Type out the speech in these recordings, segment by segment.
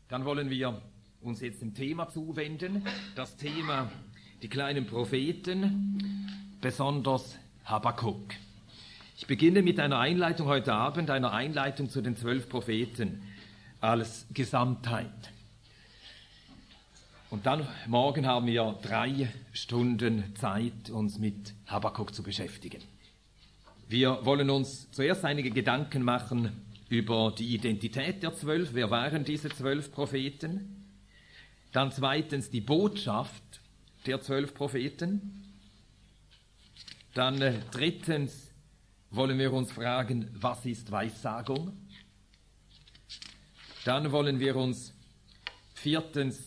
Dann wollen wir uns jetzt dem Thema zuwenden, das Thema die kleinen Propheten, besonders Habakuk. Ich beginne mit einer Einleitung heute Abend, einer Einleitung zu den 12 Propheten als Gesamtheit. Und dann morgen haben wir 3 Stunden Zeit, uns mit Habakuk zu beschäftigen. Wir wollen uns zuerst einige Gedanken machen über die Identität der 12. Wer waren diese 12 Propheten? Dann zweitens die Botschaft der 12 Propheten. Dann drittens wollen wir uns fragen, was ist Weissagung? Dann wollen wir uns viertens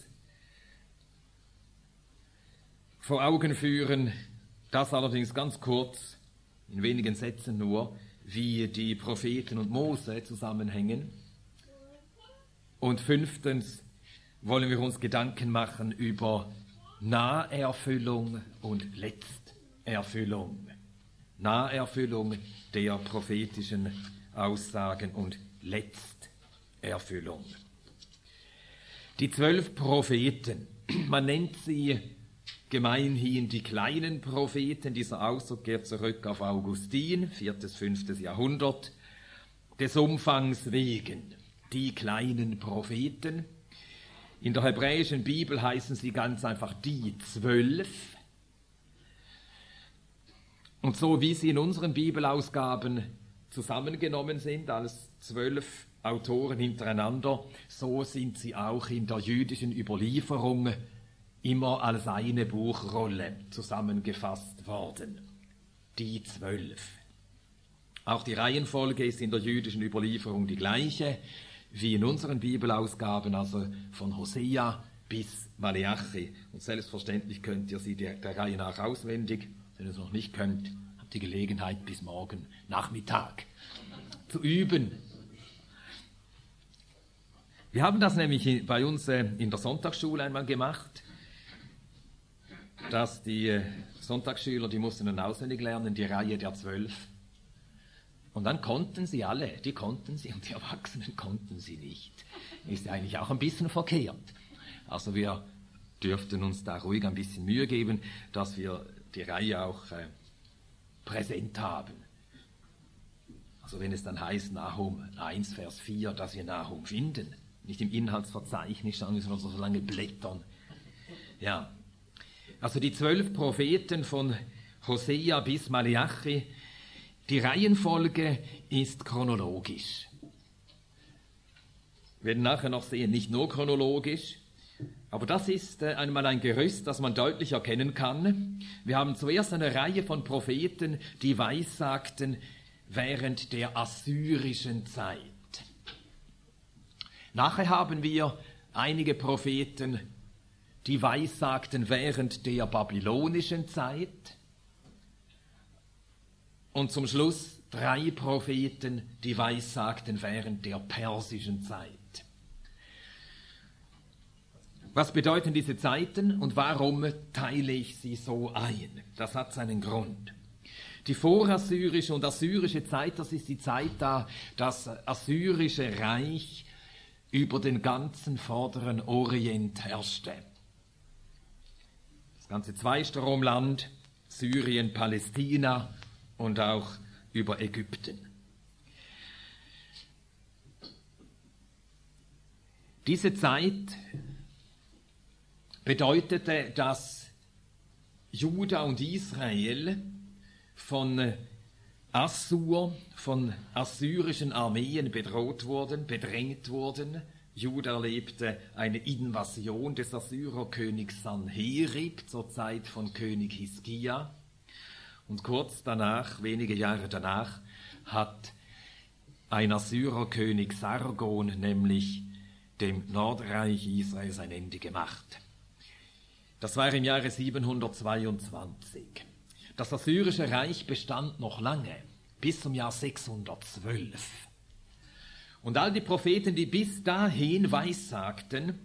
vor Augen führen, das allerdings ganz kurz, in wenigen Sätzen nur, wie die Propheten und Mose zusammenhängen. Und fünftens wollen wir uns Gedanken machen über Naherfüllung und Letzterfüllung. Naherfüllung der prophetischen Aussagen und Letzterfüllung. Die 12 Propheten, man nennt sie gemeinhin die kleinen Propheten. Dieser Ausdruck geht zurück auf Augustin, 4. bis 5. Jahrhundert, des Umfangs wegen. Die kleinen Propheten. In der hebräischen Bibel heißen sie ganz einfach die 12. Und so wie sie in unseren Bibelausgaben zusammengenommen sind, als 12 Autoren hintereinander, so sind sie auch in der jüdischen Überlieferung immer als eine Buchrolle zusammengefasst worden. Die 12. Auch die Reihenfolge ist in der jüdischen Überlieferung die gleiche wie in unseren Bibelausgaben, also von Hosea bis Maleachi. Und selbstverständlich könnt ihr sie der Reihe nach auswendig. Wenn ihr es noch nicht könnt, habt ihr Gelegenheit bis morgen Nachmittag zu üben. Wir haben das nämlich bei uns in der Sonntagsschule einmal gemacht, dass die Sonntagsschüler, die mussten dann auswendig lernen, die Reihe der 12. Und dann konnten sie alle, die konnten sie und die Erwachsenen konnten sie nicht. Ist ja eigentlich auch ein bisschen verkehrt. Also wir dürften uns da ruhig ein bisschen Mühe geben, dass wir die Reihe auch präsent haben. Also wenn es dann heißt, Nahum 1, Vers 4, dass wir Nahum finden, nicht im Inhaltsverzeichnis, sondern müssen wir so lange blättern. Ja. Also die 12 Propheten von Hosea bis Maleachi, die Reihenfolge ist chronologisch. Wir werden nachher noch sehen, nicht nur chronologisch, aber das ist einmal ein Gerüst, das man deutlich erkennen kann. Wir haben zuerst eine Reihe von Propheten, die weissagten während der assyrischen Zeit. Nachher haben wir einige Propheten, die weissagten während der babylonischen Zeit. Und zum Schluss 3 Propheten, die weissagten während der persischen Zeit. Was bedeuten diese Zeiten und warum teile ich sie so ein? Das hat seinen Grund. Die vorassyrische und assyrische Zeit, das ist die Zeit, da das assyrische Reich über den ganzen vorderen Orient herrschte. Das ganze Zweistromland, Syrien, Palästina und auch über Ägypten. Diese Zeit bedeutete, dass Juda und Israel von Assur, von assyrischen Armeen bedroht wurden, bedrängt wurden. Juda erlebte eine Invasion des Assyrerkönigs Sanherib zur Zeit von König Hiskia. Und kurz danach, wenige Jahre danach, hat ein Assyrerkönig Sargon nämlich dem Nordreich Israels ein Ende gemacht. Das war im Jahre 722. Das assyrische Reich bestand noch lange, bis zum Jahr 612. Und all die Propheten, die bis dahin weissagten,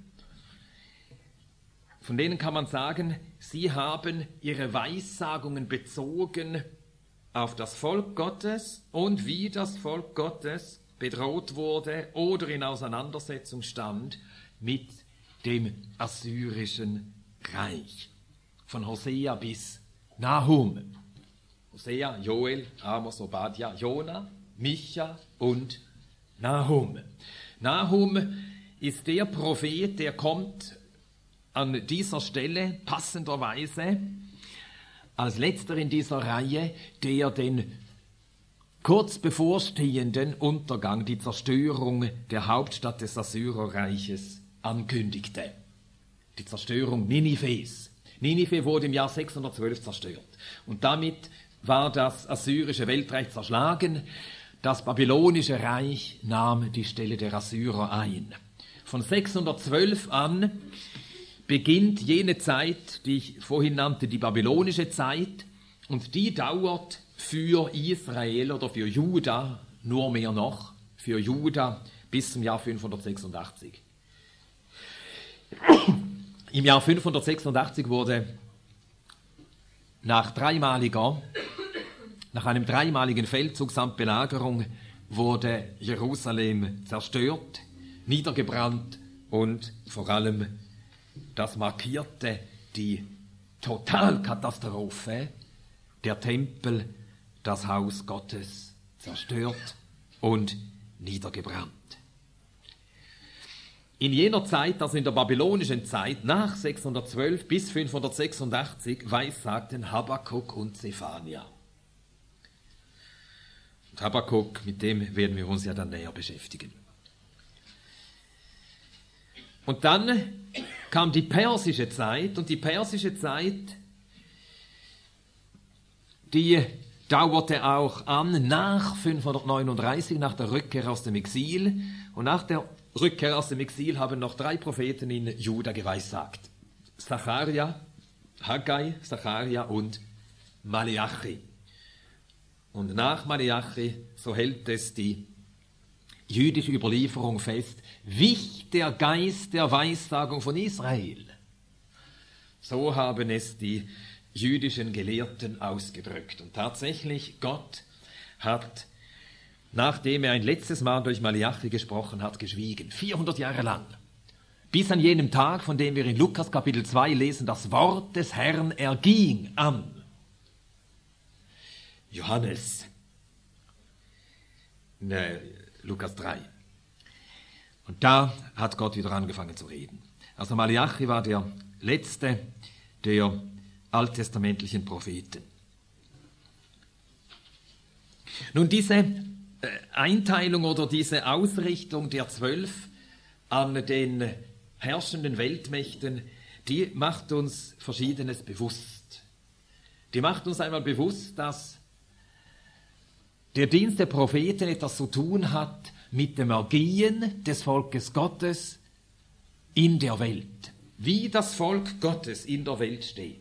von denen kann man sagen, sie haben ihre Weissagungen bezogen auf das Volk Gottes und wie das Volk Gottes bedroht wurde oder in Auseinandersetzung stand mit dem assyrischen Reich. Von Hosea bis Nahum. Hosea, Joel, Amos, Obadja, Jona, Micha und Nahum. Nahum ist der Prophet, der kommt an dieser Stelle passenderweise als letzter in dieser Reihe, der den kurz bevorstehenden Untergang, die Zerstörung der Hauptstadt des Assyrerreiches ankündigte. Die Zerstörung Ninives. Ninive wurde im Jahr 612 zerstört. Und damit war das assyrische Weltreich zerschlagen. Das babylonische Reich nahm die Stelle der Assyrer ein. Von 612 an beginnt jene Zeit, die ich vorhin nannte, die babylonische Zeit. Und die dauert für Israel oder für Juda, nur mehr noch, für Juda bis zum Jahr 586. Im Jahr 586 wurde nach einem dreimaligen Feldzug samt Belagerung wurde Jerusalem zerstört, niedergebrannt und vor allem das markierte die Totalkatastrophe, der Tempel, das Haus Gottes zerstört und niedergebrannt. In jener Zeit, also in der babylonischen Zeit, nach 612 bis 586, weissagten Habakuk und Zephania. Und Habakuk, mit dem werden wir uns ja dann näher beschäftigen. Und dann kam die persische Zeit, und die persische Zeit, die dauerte auch an nach 539, nach der Rückkehr aus dem Exil. Und nach der Rückkehr aus dem Exil haben noch 3 Propheten in Juda geweissagt. Zacharia, Haggai, Zacharia und Maleachi. Und nach Maleachi, so hält es die jüdische Überlieferung fest, wich der Geist der Weissagung von Israel. So haben es die jüdischen Gelehrten ausgedrückt. Und tatsächlich, Gott hat, nachdem er ein letztes Mal durch Maleachi gesprochen hat, geschwiegen. 400 Jahre lang. Bis an jenem Tag, von dem wir in Lukas Kapitel 2 lesen, das Wort des Herrn erging an Johannes. Lukas 3. Und da hat Gott wieder angefangen zu reden. Also Maleachi war der letzte der alttestamentlichen Propheten. Nun, diese Einteilung oder diese Ausrichtung der 12 an den herrschenden Weltmächten, die macht uns Verschiedenes bewusst. Die macht uns einmal bewusst, dass der Dienst der Propheten etwas zu tun hat mit dem Ergehen des Volkes Gottes in der Welt. Wie das Volk Gottes in der Welt steht.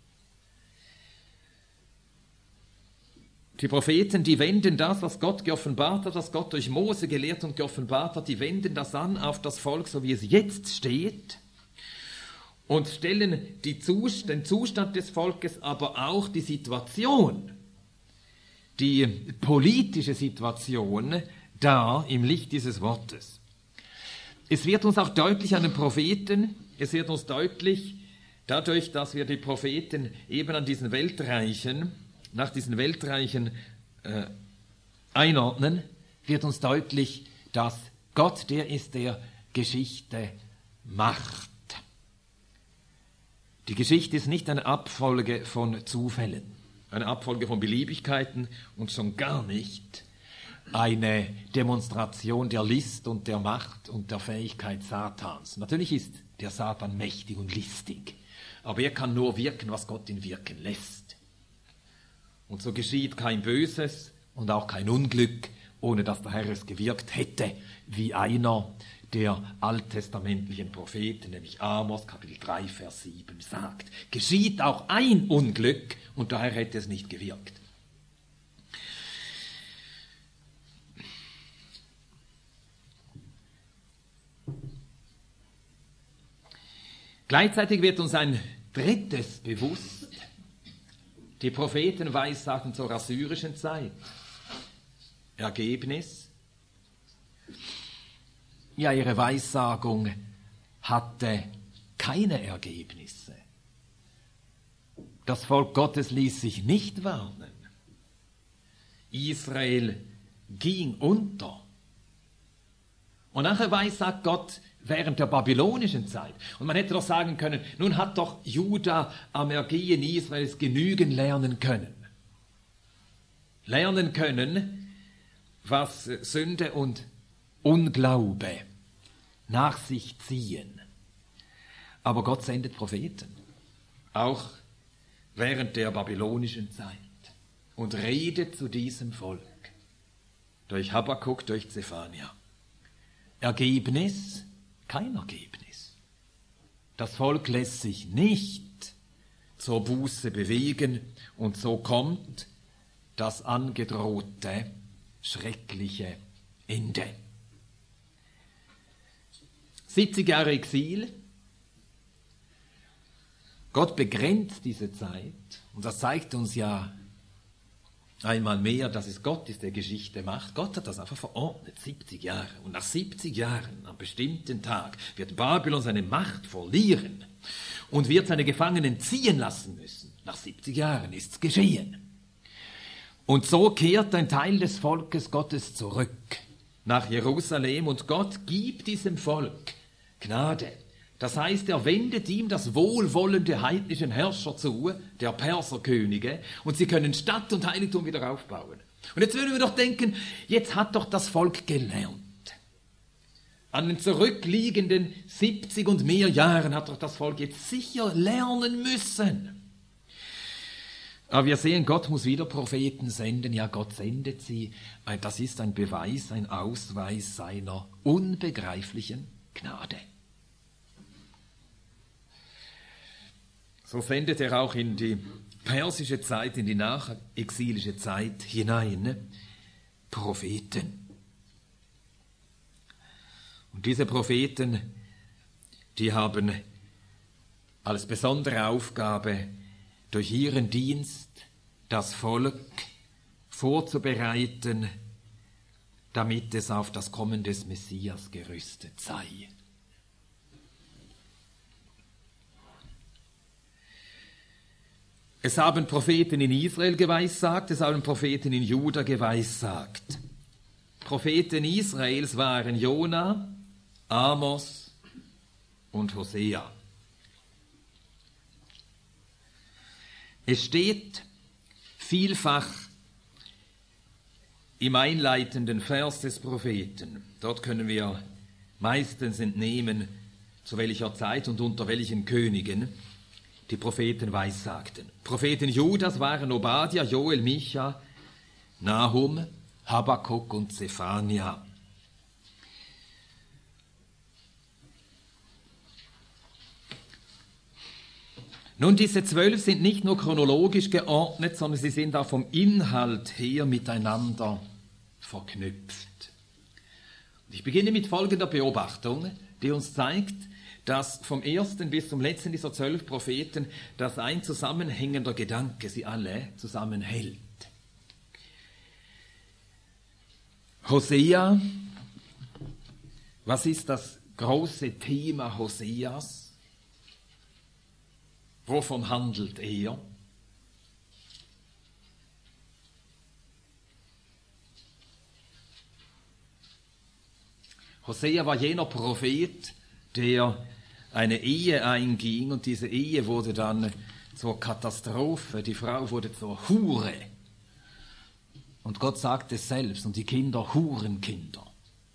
Die Propheten, die wenden das, was Gott geoffenbart hat, was Gott durch Mose gelehrt und geoffenbart hat, die wenden das an auf das Volk, so wie es jetzt steht, und stellen den Zustand des Volkes, aber auch die Situation, die politische Situation dar im Licht dieses Wortes. Es wird uns auch deutlich an den Propheten, es wird uns deutlich dadurch, dass wir die Propheten eben an diesen Weltreichen, nach diesen Weltreichen einordnen, wird uns deutlich, dass Gott der ist, der Geschichte macht. Die Geschichte ist nicht eine Abfolge von Zufällen, eine Abfolge von Beliebigkeiten und schon gar nicht eine Demonstration der List und der Macht und der Fähigkeit Satans. Natürlich ist der Satan mächtig und listig, aber er kann nur wirken, was Gott ihn wirken lässt. Und so geschieht kein Böses und auch kein Unglück, ohne dass der Herr es gewirkt hätte, wie einer der alttestamentlichen Propheten, nämlich Amos, Kapitel 3, Vers 7, sagt. Geschieht auch ein Unglück und der Herr hätte es nicht gewirkt. Gleichzeitig wird uns ein drittes bewusst. Die Propheten weissagen zur assyrischen Zeit. Ergebnis? Ja, ihre Weissagung hatte keine Ergebnisse. Das Volk Gottes ließ sich nicht warnen. Israel ging unter. Und nachher weissagt Gott während der babylonischen Zeit. Und man hätte doch sagen können, nun hat doch Juda am Ergehen Israels genügend lernen können. Lernen können, was Sünde und Unglaube nach sich ziehen. Aber Gott sendet Propheten, auch während der babylonischen Zeit, und redet zu diesem Volk. Durch Habakkuk, durch Zephania. Ergebnis? Kein Ergebnis. Das Volk lässt sich nicht zur Buße bewegen und so kommt das angedrohte, schreckliche Ende. 70 Jahre Exil. Gott begrenzt diese Zeit und das zeigt uns ja einmal mehr, dass es Gott ist, der Geschichte macht. Gott hat das einfach verordnet, 70 Jahre. Und nach 70 Jahren, am bestimmten Tag, wird Babylon seine Macht verlieren und wird seine Gefangenen ziehen lassen müssen. Nach 70 Jahren ist's geschehen. Und so kehrt ein Teil des Volkes Gottes zurück nach Jerusalem und Gott gibt diesem Volk Gnade. Das heißt, er wendet ihm das Wohlwollen der heidnischen Herrscher zu, der Perserkönige, und sie können Stadt und Heiligtum wieder aufbauen. Und jetzt würden wir doch denken, jetzt hat doch das Volk gelernt. An den zurückliegenden 70 und mehr Jahren hat doch das Volk jetzt sicher lernen müssen. Aber wir sehen, Gott muss wieder Propheten senden. Ja, Gott sendet sie. Das ist ein Beweis, ein Ausweis seiner unbegreiflichen Gnade. So sendet er auch in die persische Zeit, in die nachexilische Zeit hinein Propheten. Und diese Propheten, die haben als besondere Aufgabe, durch ihren Dienst das Volk vorzubereiten, damit es auf das Kommen des Messias gerüstet sei. Es haben Propheten in Israel geweissagt, es haben Propheten in Juda geweissagt. Propheten Israels waren Jona, Amos und Hosea. Es steht vielfach im einleitenden Vers des Propheten. Dort können wir meistens entnehmen, zu welcher Zeit und unter welchen Königen die Propheten weissagten. Propheten Judas waren Obadja, Joel, Micha, Nahum, Habakkuk und Zephania. Nun, diese 12 sind nicht nur chronologisch geordnet, sondern sie sind auch vom Inhalt her miteinander verknüpft. Und ich beginne mit folgender Beobachtung, die uns zeigt, dass vom ersten bis zum letzten dieser 12 Propheten, dass ein zusammenhängender Gedanke sie alle zusammenhält. Hosea, was ist das große Thema Hoseas? Wovon handelt er? Hosea war jener Prophet, der eine Ehe einging und diese Ehe wurde dann zur Katastrophe, die Frau wurde zur Hure. Und Gott sagt es selbst, und die Kinder Hurenkinder.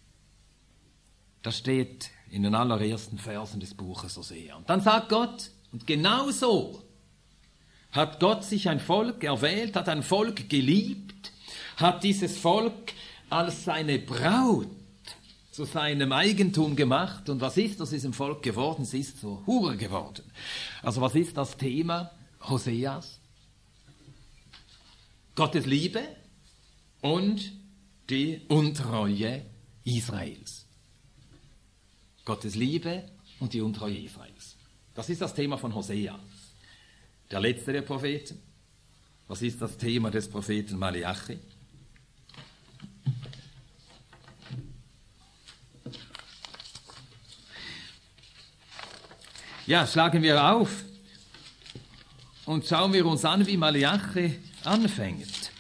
Das steht in den allerersten Versen des Buches Hosea. Und dann sagt Gott, und genau so hat Gott sich ein Volk erwählt, hat ein Volk geliebt, hat dieses Volk als seine Braut zu seinem Eigentum gemacht. Und was ist aus diesem Volk geworden? Sie ist zur Hure geworden. Also was ist das Thema Hoseas? Gottes Liebe und die Untreue Israels. Gottes Liebe und die Untreue Israels. Das ist das Thema von Hosea, der letzte der Propheten. Was ist das Thema des Propheten Maleachi? Ja, schlagen wir auf und schauen wir uns an, wie Maleachi anfängt.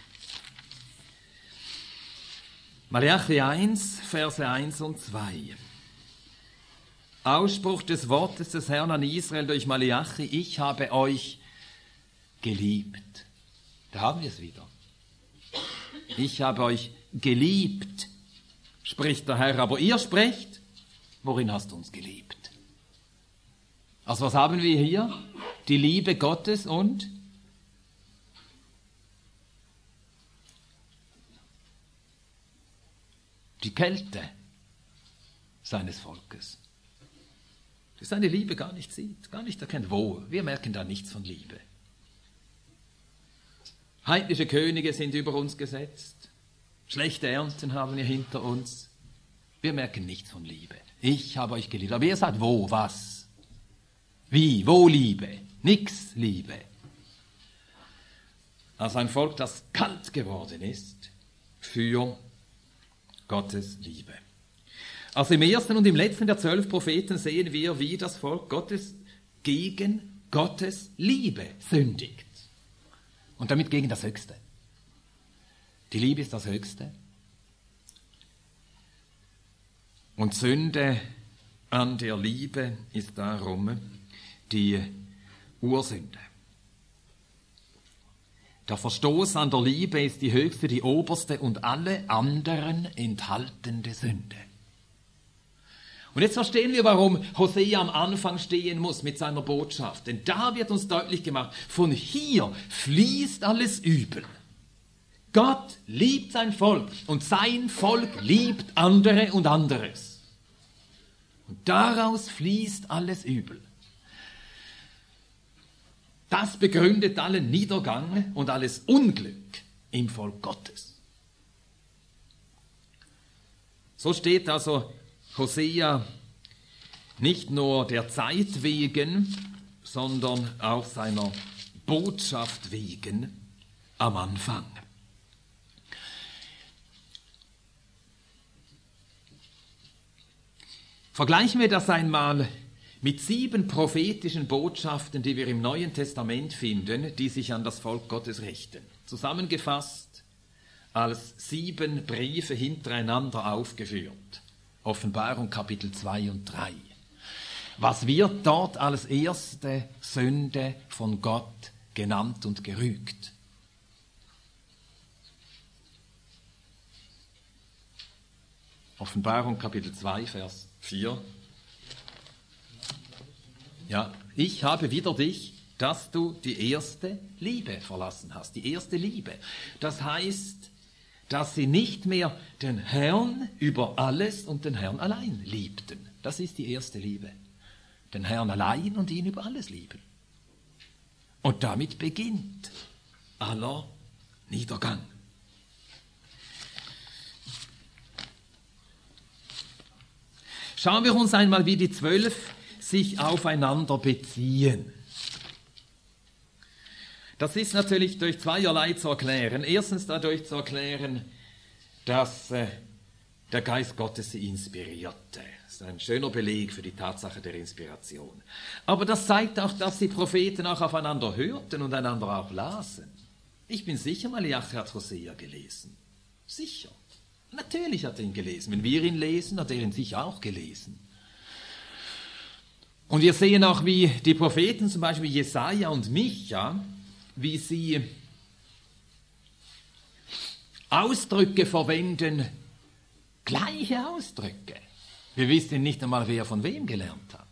Maleachi 1, Verse 1 und 2. Ausspruch des Wortes des Herrn an Israel durch Maleachi: Ich habe euch geliebt. Da haben wir es wieder. Ich habe euch geliebt, spricht der Herr. Aber ihr sprecht: Worin hast du uns geliebt? Also was haben wir hier? Die Liebe Gottes und die Kälte seines Volkes. Das seine Liebe gar nicht sieht, gar nicht erkennt. Wo? Wir merken da nichts von Liebe. Heidnische Könige sind über uns gesetzt. Schlechte Ernten haben wir hinter uns. Wir merken nichts von Liebe. Ich habe euch geliebt. Aber ihr sagt, wo, was? Wie, wo Liebe? Nix Liebe. Also ein Volk, das kalt geworden ist für Gottes Liebe. Also im ersten und im letzten der 12 Propheten sehen wir, wie das Volk Gottes gegen Gottes Liebe sündigt. Und damit gegen das Höchste. Die Liebe ist das Höchste. Und Sünde an der Liebe ist darum die Ursünde. Der Verstoß an der Liebe ist die höchste, die oberste und alle anderen enthaltende Sünde. Und jetzt verstehen wir, warum Hosea am Anfang stehen muss mit seiner Botschaft. Denn da wird uns deutlich gemacht, von hier fließt alles Übel. Gott liebt sein Volk und sein Volk liebt andere und anderes. Und daraus fließt alles Übel. Das begründet allen Niedergang und alles Unglück im Volk Gottes. So steht also Hosea nicht nur der Zeit wegen, sondern auch seiner Botschaft wegen am Anfang. Vergleichen wir das einmal mit 7 prophetischen Botschaften, die wir im Neuen Testament finden, die sich an das Volk Gottes richten. Zusammengefasst als 7 Briefe hintereinander aufgeführt. Offenbarung Kapitel 2 und 3. Was wird dort als erste Sünde von Gott genannt und gerügt? Offenbarung Kapitel 2, Vers 4. Ja, ich habe wider dich, dass du die erste Liebe verlassen hast. Die erste Liebe. Das heißt, dass sie nicht mehr den Herrn über alles und den Herrn allein liebten. Das ist die erste Liebe. Den Herrn allein und ihn über alles lieben. Und damit beginnt aller Niedergang. Schauen wir uns einmal, wie die 12 sich aufeinander beziehen. Das ist natürlich durch zweierlei zu erklären. Erstens dadurch zu erklären, dass der Geist Gottes sie inspirierte. Das ist ein schöner Beleg für die Tatsache der Inspiration. Aber das zeigt auch, dass die Propheten auch aufeinander hörten und einander auch lasen. Ich bin sicher, Maleachi hat Hosea gelesen. Sicher. Natürlich hat er ihn gelesen. Wenn wir ihn lesen, hat er ihn sicher auch gelesen. Und wir sehen auch, wie die Propheten, zum Beispiel Jesaja und Micha, wie sie Ausdrücke verwenden, gleiche Ausdrücke. Wir wissen nicht einmal, wer von wem gelernt hat.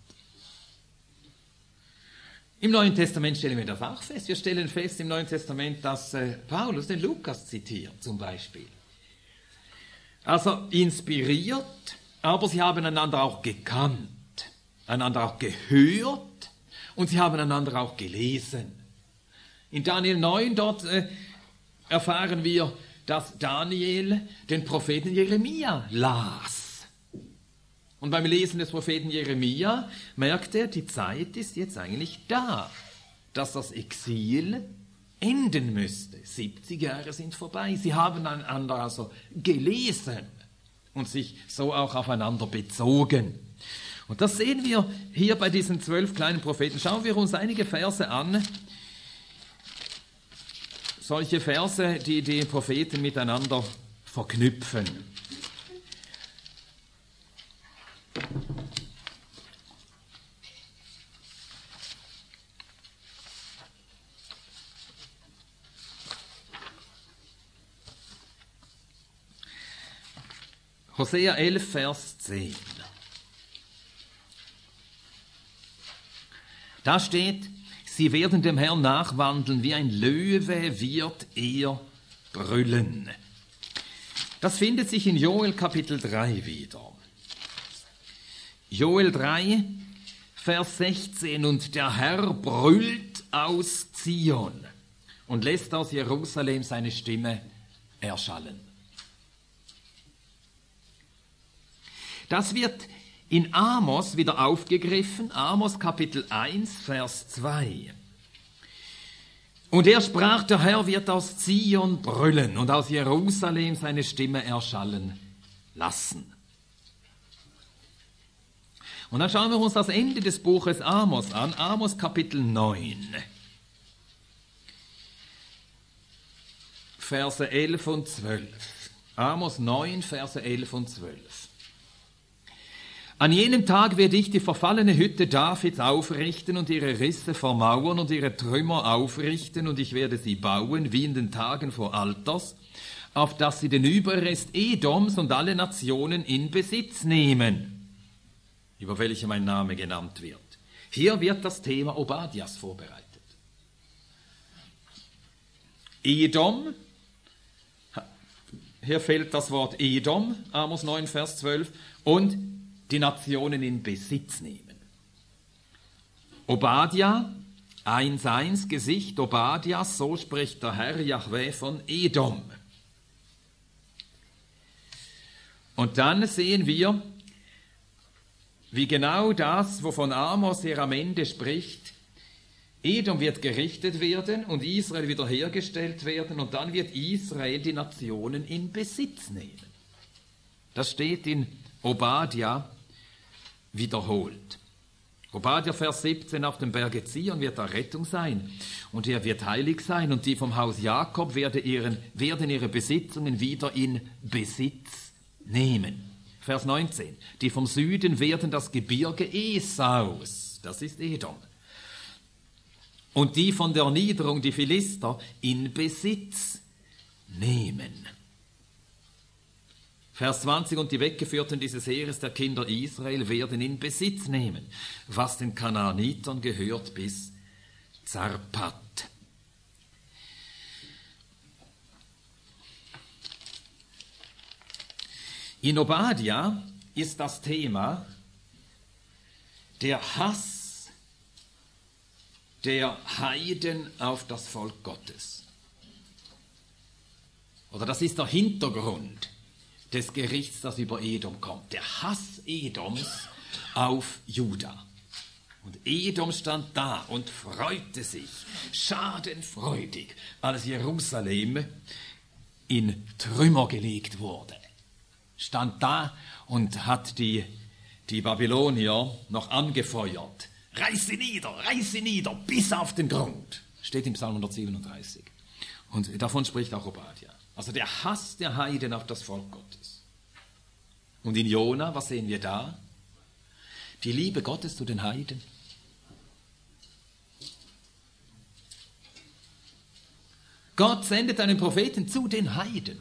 Im Neuen Testament stellen wir das auch fest. Wir stellen fest im Neuen Testament, dass Paulus den Lukas zitiert, zum Beispiel. Also inspiriert, aber sie haben einander auch gekannt, einander auch gehört und sie haben einander auch gelesen. In Daniel 9 dort erfahren wir, dass Daniel den Propheten Jeremia las. Und beim Lesen des Propheten Jeremia merkt er, die Zeit ist jetzt eigentlich da, dass das Exil enden müsste. 70 Jahre sind vorbei. Sie haben einander also gelesen und sich so auch aufeinander bezogen. Und das sehen wir hier bei diesen 12 kleinen Propheten. Schauen wir uns einige Verse an. Solche Verse, die die Propheten miteinander verknüpfen. Hosea 11, Vers 10. Da steht, sie werden dem Herrn nachwandeln, wie ein Löwe wird er brüllen. Das findet sich in Joel Kapitel 3 wieder. Joel 3, Vers 16, und der Herr brüllt aus Zion und lässt aus Jerusalem seine Stimme erschallen. Das wird in Amos wieder aufgegriffen, Amos Kapitel 1, Vers 2. Und er sprach, der Herr wird aus Zion brüllen und aus Jerusalem seine Stimme erschallen lassen. Und dann schauen wir uns das Ende des Buches Amos an, Amos Kapitel 9, Verse 11 und 12. Amos 9, Verse 11 und 12. An jenem Tag werde ich die verfallene Hütte Davids aufrichten und ihre Risse vermauern und ihre Trümmer aufrichten, und ich werde sie bauen, wie in den Tagen vor Alters, auf dass sie den Überrest Edoms und alle Nationen in Besitz nehmen, über welche mein Name genannt wird. Hier wird das Thema Obadias vorbereitet. Edom, hier fehlt das Wort Edom, Amos 9, Vers 12, und die Nationen in Besitz nehmen. Obadja, 1,1 Gesicht Obadjas, so spricht der Herr Jahwe von Edom. Und dann sehen wir, wie genau das, wovon Amos hier am Ende spricht, Edom wird gerichtet werden und Israel wiederhergestellt werden, und dann wird Israel die Nationen in Besitz nehmen. Das steht in Obadja wiederholt. Obadja, Vers 17, auf dem Berge Zion wird da Rettung sein, und er wird heilig sein, und die vom Haus Jakob werden ihre Besitzungen wieder in Besitz nehmen. Vers 19, die vom Süden werden das Gebirge Esaus, das ist Edom, und die von der Niederung, die Philister, in Besitz nehmen. Vers 20, und die Weggeführten dieses Heeres der Kinder Israel werden in Besitz nehmen, was den Kanaanitern gehört bis Zarpat. In Obadja ist das Thema der Hass der Heiden auf das Volk Gottes. Oder das ist der Hintergrund des Gerichts, das über Edom kommt. Der Hass Edoms auf Juda. Und Edom stand da und freute sich, schadenfreudig, als Jerusalem in Trümmer gelegt wurde. Stand da und hat die Babylonier noch angefeuert. Reiß sie nieder, bis auf den Grund. Steht im Psalm 137. Und davon spricht auch Obadja. Also der Hass der Heiden auf das Volk Gottes. Und in Jona, was sehen wir da? Die Liebe Gottes zu den Heiden. Gott sendet einen Propheten zu den Heiden.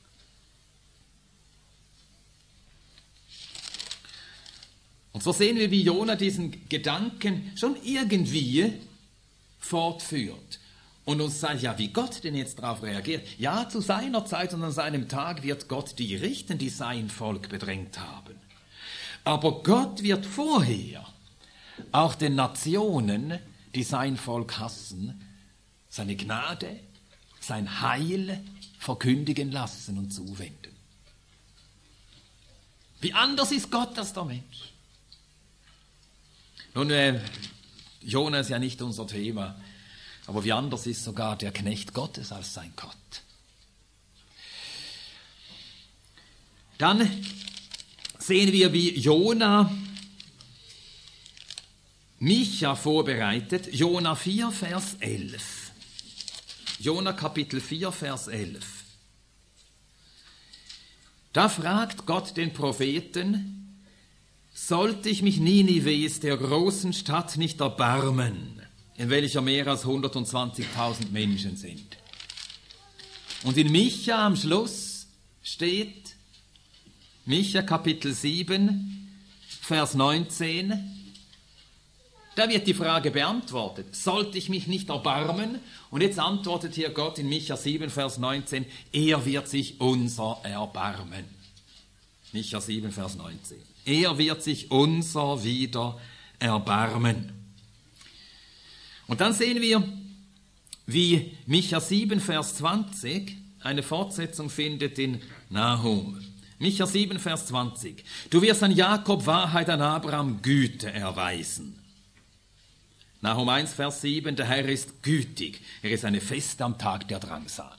Und so sehen wir, wie Jona diesen Gedanken schon irgendwie fortführt. Und uns sagt, ja, wie Gott denn jetzt darauf reagiert. Ja, zu seiner Zeit und an seinem Tag wird Gott die richten, die sein Volk bedrängt haben. Aber Gott wird vorher auch den Nationen, die sein Volk hassen, seine Gnade, sein Heil verkündigen lassen und zuwenden. Wie anders ist Gott als der Mensch? Nun, Jona ist ja nicht unser Thema. Aber wie anders ist sogar der Knecht Gottes als sein Gott. Dann sehen wir, wie Jona Micha vorbereitet, Jona 4, Vers 11. Jona Kapitel 4, Vers 11. Da fragt Gott den Propheten, sollte ich mich Ninives, der großen Stadt, nicht erbarmen, in welcher mehr als 120.000 Menschen sind? Und in Micha am Schluss steht, Micha Kapitel 7, Vers 19, da wird die Frage beantwortet, sollte ich mich nicht erbarmen? Und jetzt antwortet hier Gott in Micha 7, Vers 19, er wird sich unser erbarmen. Micha 7, Vers 19. Er wird sich unser wieder erbarmen. Und dann sehen wir, wie Micha 7, Vers 20 eine Fortsetzung findet in Nahum. Micha 7, Vers 20. Du wirst an Jakob Wahrheit, an Abraham Güte erweisen. Nahum 1, Vers 7, der Herr ist gütig, er ist eine Feste am Tag der Drangsal.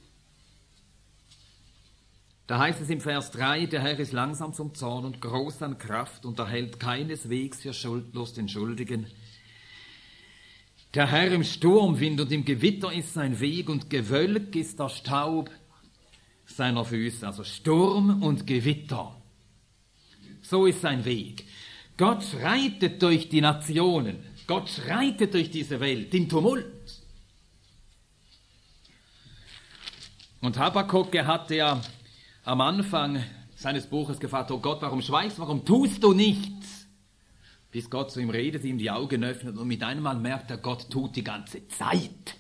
Da heißt es im Vers 3, der Herr ist langsam zum Zorn und groß an Kraft und erhält keineswegs für schuldlos den Schuldigen. Der Herr im Sturmwind und im Gewitter ist sein Weg und Gewölk ist der Staub seiner Füße. Also Sturm und Gewitter. So ist sein Weg. Gott schreitet durch die Nationen. Gott schreitet durch diese Welt im Tumult. Und Habakuk, er hatte ja am Anfang seines Buches gefragt, oh Gott, warum schweigst du, warum tust du nichts? Bis Gott zu ihm redet, ihm die Augen öffnet und mit einmal merkt er, Gott tut die ganze Zeit.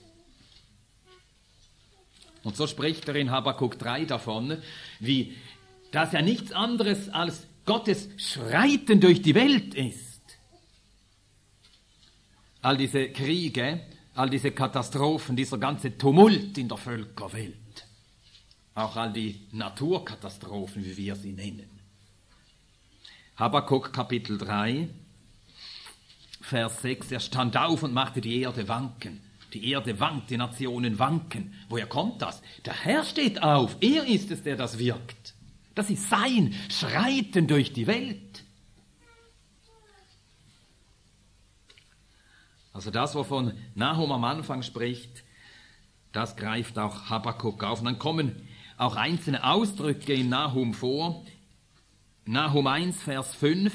Und so spricht er in Habakuk 3 davon, wie das ja nichts anderes als Gottes Schreiten durch die Welt ist. All diese Kriege, all diese Katastrophen, dieser ganze Tumult in der Völkerwelt. Auch all die Naturkatastrophen, wie wir sie nennen. Habakuk Kapitel 3, Vers 6. Er stand auf und machte die Erde wanken. Die Erde wankt, die Nationen wanken. Woher kommt das? Der Herr steht auf. Er ist es, der das wirkt. Das ist sein Schreiten durch die Welt. Also das, wovon Nahum am Anfang spricht, das greift auch Habakuk auf. Und dann kommen auch einzelne Ausdrücke in Nahum vor. Nahum 1, Vers 5.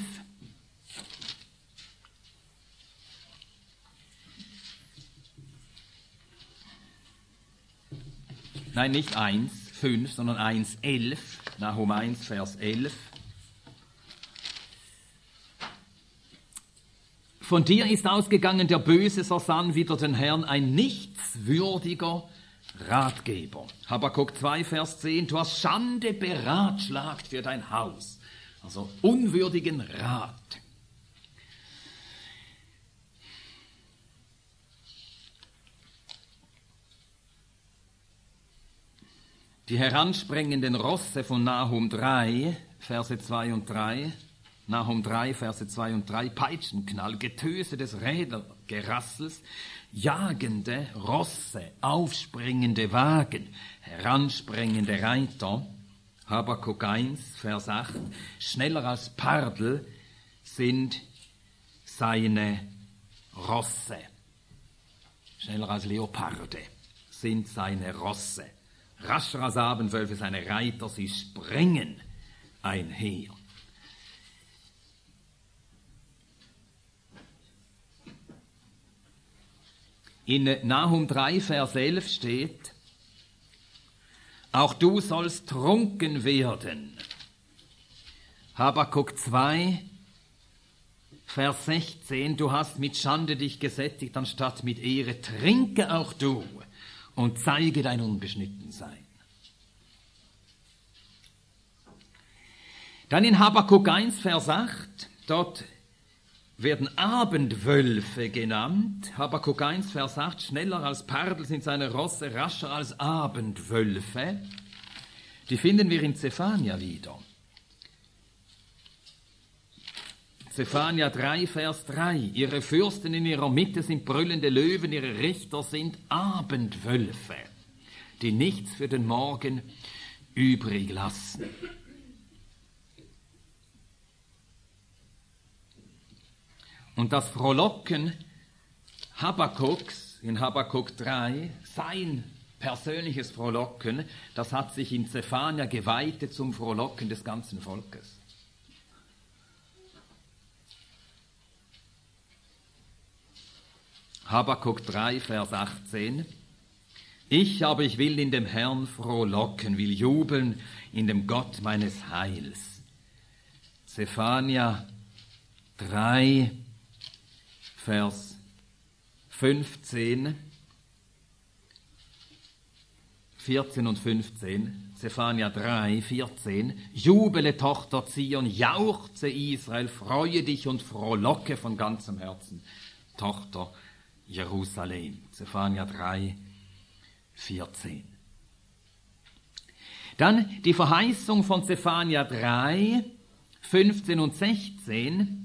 Nein, nicht 1, 5, sondern 1, 11. Nahum 1, Vers 11. Von dir ist ausgegangen der Böse, so sann wider den Herrn, ein nichtswürdiger Ratgeber. Habakuk 2, Vers 10, du hast Schande beratschlagt für dein Haus. Also unwürdigen Rat. Die heransprengenden Rosse von Nahum 3, Verse 2 und 3, Nahum 3, Verse 2 und 3, Peitschenknall, Getöse des Rädergerassels, jagende Rosse, aufspringende Wagen, heransprengende Reiter. Habakuk 1, Vers 8, schneller als Pardel sind seine Rosse. Schneller als Leoparde sind seine Rosse. Rascher als Abendwölfe seine Reiter, sie sprengen einher. In Nahum 3, Vers 11 steht, auch du sollst trunken werden. Habakuk 2, Vers 16, du hast mit Schande dich gesättigt, anstatt mit Ehre. Trinke auch du und zeige dein Unbeschnittensein. Dann in Habakuk 1, Vers 8, dort werden Abendwölfe genannt. Habakuk 1, Vers 8, schneller als Pardel sind seine Rosse, rascher als Abendwölfe. Die finden wir in Zephania wieder. Zephania 3, Vers 3, ihre Fürsten in ihrer Mitte sind brüllende Löwen, ihre Richter sind Abendwölfe, die nichts für den Morgen übrig lassen. Und das Frohlocken Habakkuks in Habakkuk 3, sein persönliches Frohlocken, das hat sich in Zephania geweitet zum Frohlocken des ganzen Volkes. Habakkuk 3, Vers 18. Ich will in dem Herrn frohlocken, will jubeln in dem Gott meines Heils. Zephania 3, Vers 15, 14 und 15, Zephania 3, 14. Jubele, Tochter Zion, jauchze Israel, freue dich und frohlocke von ganzem Herzen, Tochter Jerusalem. Zephania 3, 14. Dann die Verheißung von Zephania 3, 15 und 16.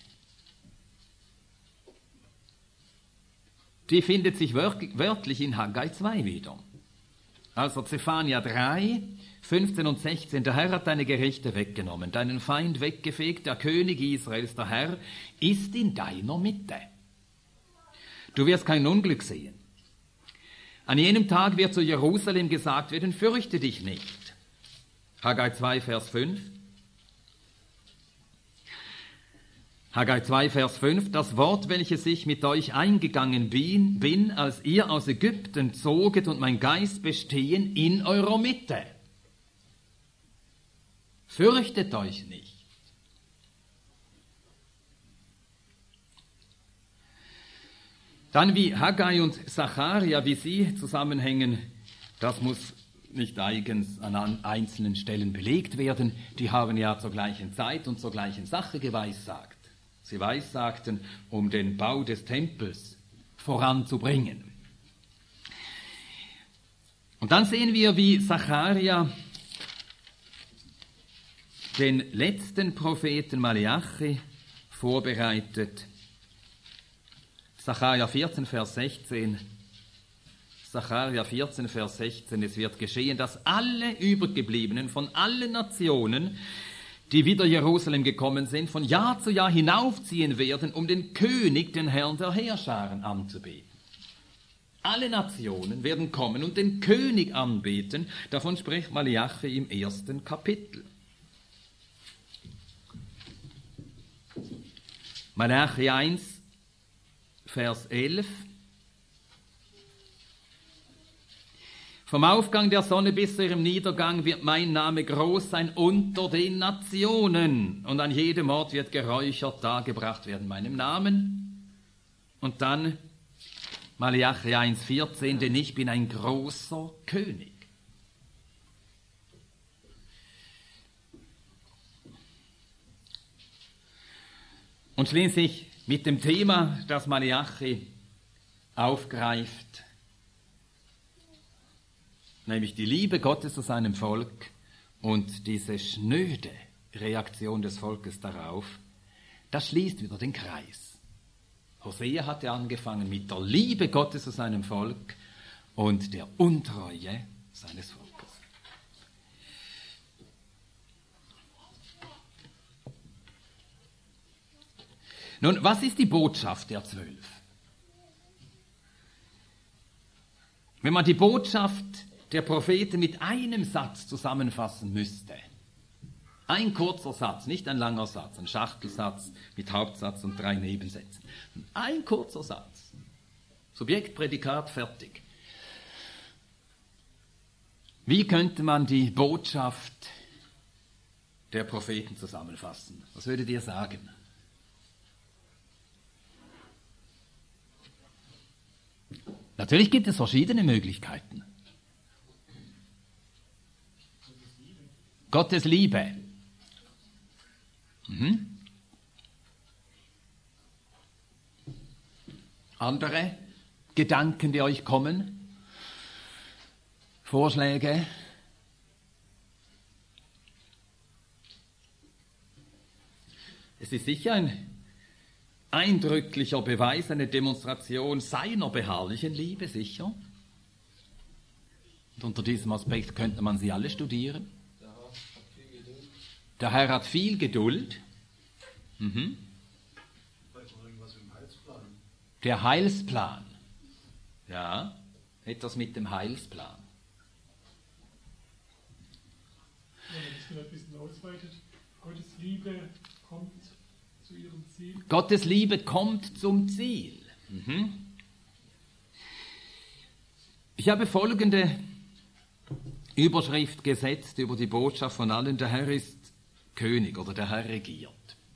Die findet sich wörtlich in Haggai 2 wieder. Also Zephania 3, 15 und 16. Der Herr hat deine Gerichte weggenommen, deinen Feind weggefegt, der König Israels, der Herr, ist in deiner Mitte. Du wirst kein Unglück sehen. An jenem Tag wird zu Jerusalem gesagt werden, fürchte dich nicht. Haggai 2, Vers 5. Haggai 2, Vers 5, das Wort, welches ich mit euch eingegangen bin, als ihr aus Ägypten zoget und mein Geist bestehen in eurer Mitte. Fürchtet euch nicht. Dann wie Haggai und Zacharia, wie sie zusammenhängen, das muss nicht eigens an einzelnen Stellen belegt werden. Die haben ja zur gleichen Zeit und zur gleichen Sache geweissagt. Sie weissagten, um den Bau des Tempels voranzubringen. Und dann sehen wir, wie Zacharia den letzten Propheten Maleachi vorbereitet. Zacharia 14, Vers 16. Zacharia 14, Vers 16. Es wird geschehen, dass alle Übergebliebenen von allen Nationen, die wieder Jerusalem gekommen sind, von Jahr zu Jahr hinaufziehen werden, um den König, den Herrn der Heerscharen, anzubeten. Alle Nationen werden kommen und den König anbeten. Davon spricht Maleachi im 1. Kapitel. Maleachi 1, Vers 11. Vom Aufgang der Sonne bis zu ihrem Niedergang wird mein Name groß sein unter den Nationen. Und an jedem Ort wird geräuchert dargebracht werden meinem Namen. Und dann Maleachi 1,14, denn ich bin ein großer König. Und schließlich mit dem Thema, das Maleachi aufgreift, nämlich die Liebe Gottes zu seinem Volk und diese schnöde Reaktion des Volkes darauf, das schließt wieder den Kreis. Hosea hatte angefangen mit der Liebe Gottes zu seinem Volk und der Untreue seines Volkes. Nun, was ist die Botschaft der 12? Wenn man die Botschaft der Propheten mit einem Satz zusammenfassen müsste, ein kurzer Satz, nicht ein langer Satz, ein Schachtelsatz mit Hauptsatz und 3 Nebensätzen. Ein kurzer Satz. Subjekt, Prädikat, fertig. Wie könnte man die Botschaft der Propheten zusammenfassen? Was würdet ihr sagen? Natürlich gibt es verschiedene Möglichkeiten. Gottes Liebe. Andere Gedanken, die euch kommen? Vorschläge? Es ist sicher ein eindrücklicher Beweis, eine Demonstration seiner beharrlichen Liebe, sicher. Und unter diesem Aspekt könnte man sie alle studieren. Der Herr hat viel Geduld. Was mit dem Heilsplan? Der Heilsplan. Ja, etwas mit dem Heilsplan. Wenn man das vielleicht ein bisschen ausweitet, Gottes Liebe kommt zu ihrem Ziel. Gottes Liebe kommt zum Ziel. Ich habe folgende Überschrift gesetzt über die Botschaft von allen: Der Herr ist König oder der Herr regiert.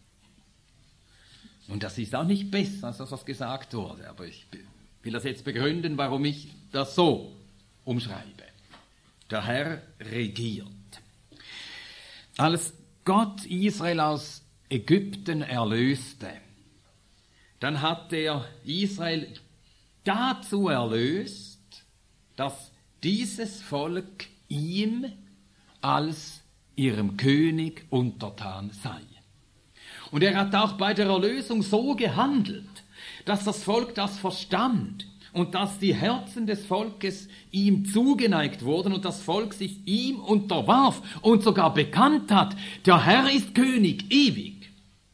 Und das ist auch nicht besser als das, was gesagt wurde, aber ich will das jetzt begründen, warum ich das so umschreibe. Der Herr regiert. Als Gott Israel aus Ägypten erlöste, dann hat er Israel dazu erlöst, dass dieses Volk ihm als ihrem König untertan sei. Und er hat auch bei der Erlösung so gehandelt, dass das Volk das verstand und dass die Herzen des Volkes ihm zugeneigt wurden und das Volk sich ihm unterwarf und sogar bekannt hat: Der Herr ist König ewig.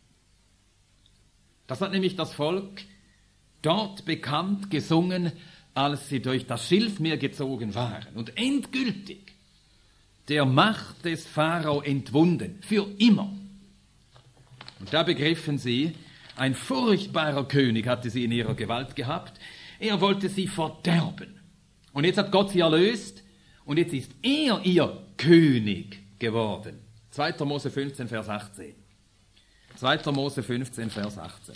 Das hat nämlich das Volk dort bekannt gesungen, als sie durch das Schilfmeer gezogen waren und endgültig der Macht des Pharao entwunden, für immer. Und da begriffen sie, ein furchtbarer König hatte sie in ihrer Gewalt gehabt. Er wollte sie verderben. Und jetzt hat Gott sie erlöst und jetzt ist er ihr König geworden. 2. Mose 15, Vers 18. 2. Mose 15, Vers 18.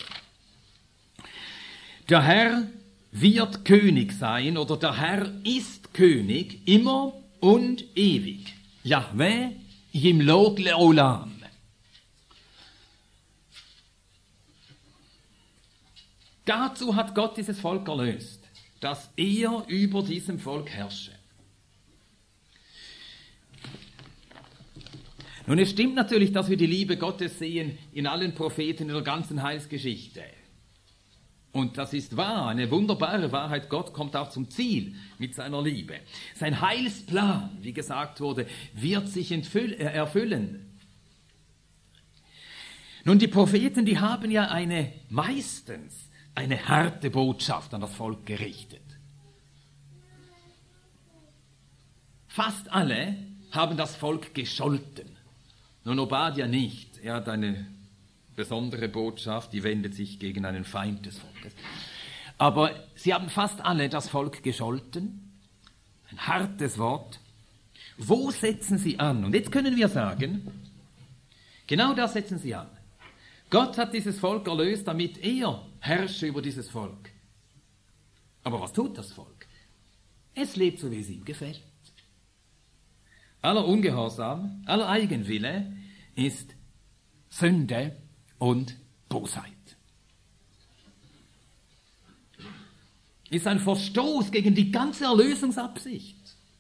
Der Herr wird König sein oder der Herr ist König immer und ewig. Yahweh Yimlok Leolam. Dazu hat Gott dieses Volk erlöst, dass er über diesem Volk herrsche. Nun, es stimmt natürlich, dass wir die Liebe Gottes sehen in allen Propheten in der ganzen Heilsgeschichte. Und das ist wahr, eine wunderbare Wahrheit. Gott kommt auch zum Ziel mit seiner Liebe. Sein Heilsplan, wie gesagt wurde, wird sich erfüllen. Nun, die Propheten, die haben ja meistens eine harte Botschaft an das Volk gerichtet. Fast alle haben das Volk gescholten. Nun, Obadja nicht. Er hat eine besondere Botschaft, die wendet sich gegen einen Feind des Volkes. Aber sie haben fast alle das Volk gescholten. Ein hartes Wort. Wo setzen sie an? Und jetzt können wir sagen, genau da setzen sie an. Gott hat dieses Volk erlöst, damit er herrsche über dieses Volk. Aber was tut das Volk? Es lebt so, wie es ihm gefällt. Aller Ungehorsam, aller Eigenwille ist Sünde und Bosheit. Ist ein Verstoß gegen die ganze Erlösungsabsicht.